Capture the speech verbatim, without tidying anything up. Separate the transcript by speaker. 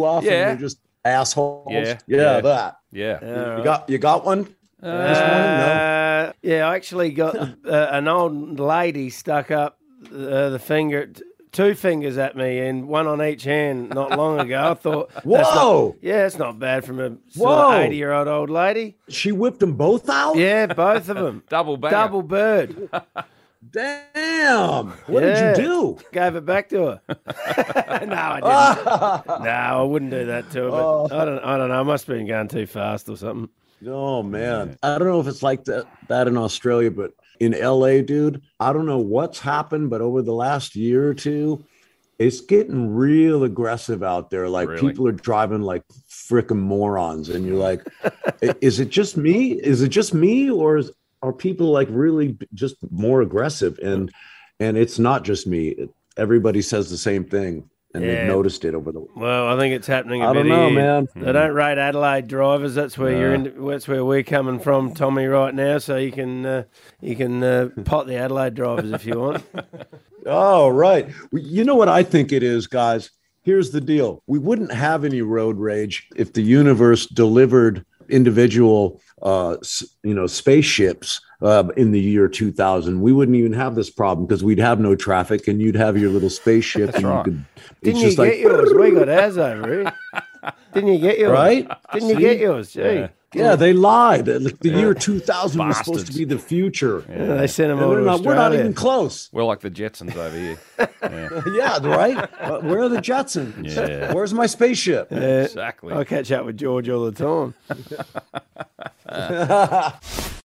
Speaker 1: fluff,
Speaker 2: Yeah.
Speaker 1: and you're just assholes.
Speaker 2: Yeah,
Speaker 1: yeah,
Speaker 2: yeah.
Speaker 1: that.
Speaker 2: Yeah.
Speaker 3: Yeah,
Speaker 1: You got you got one
Speaker 3: Uh,
Speaker 1: this morning? No.
Speaker 3: yeah, I actually got uh, an old lady stuck up uh, the finger, t- two fingers at me, and one on each hand not long ago. I thought, that's not-
Speaker 1: Whoa!
Speaker 3: yeah, it's not bad from a sort
Speaker 1: Whoa!
Speaker 3: of eighty-year-old old lady.
Speaker 1: She whipped them both out.
Speaker 3: Yeah, both of them.
Speaker 2: Double banger.
Speaker 3: Double bird.
Speaker 1: Damn! What
Speaker 3: Yeah.
Speaker 1: did you do?
Speaker 3: Gave it back to her. no, I didn't. no, I wouldn't do that to her. But
Speaker 1: Oh.
Speaker 3: I don't. I don't know. I must have been going too fast or something.
Speaker 1: Oh man, I don't know if it's like that that in Australia, but in L A, dude, I don't know what's happened, but over the last year or two, it's getting real aggressive out there. Like
Speaker 2: Really?
Speaker 1: people are driving like freaking morons, and you're like, "I- is it just me? Is it just me, or is, are people like really just more aggressive? And and it's not just me. It, everybody says the same thing, and
Speaker 3: Yeah.
Speaker 1: they've noticed it over the.
Speaker 3: Well, I think it's happening. A
Speaker 1: I
Speaker 3: bit
Speaker 1: don't know,
Speaker 3: here.
Speaker 1: man.
Speaker 3: They don't rate Adelaide drivers. That's where you're in. That's where we're coming from, Tommy, right now. So you can uh, you can uh, pot the Adelaide drivers if you want.
Speaker 1: Oh, right. Well, you know what I think it is, guys? Here's the deal. We wouldn't have any road rage if the universe delivered individual, uh, s- you know, spaceships uh, in the year two thousand. We wouldn't even have this problem because we'd have no traffic and you'd have your little spaceship.
Speaker 2: That's
Speaker 1: and
Speaker 2: right.
Speaker 1: you could, it's
Speaker 3: Didn't you
Speaker 1: just
Speaker 3: get
Speaker 1: like,
Speaker 3: yours? We got ours over here. Didn't you get yours?
Speaker 1: Right?
Speaker 3: Didn't you
Speaker 1: See?
Speaker 3: get yours? Gee.
Speaker 2: Yeah.
Speaker 1: yeah, they lied. Like, the year two thousand was supposed to
Speaker 2: Bastards.
Speaker 1: be the future.
Speaker 3: Yeah, they sent them
Speaker 1: And
Speaker 3: all
Speaker 1: we're,
Speaker 3: to
Speaker 1: not, we're not
Speaker 3: Australia.
Speaker 1: even close.
Speaker 2: We're like the Jetsons over here. Yeah.
Speaker 1: Yeah, right? Uh, where are the Jetsons?
Speaker 2: Yeah.
Speaker 1: Where's my spaceship?
Speaker 3: Yeah.
Speaker 2: Exactly.
Speaker 3: I catch up with George all the time.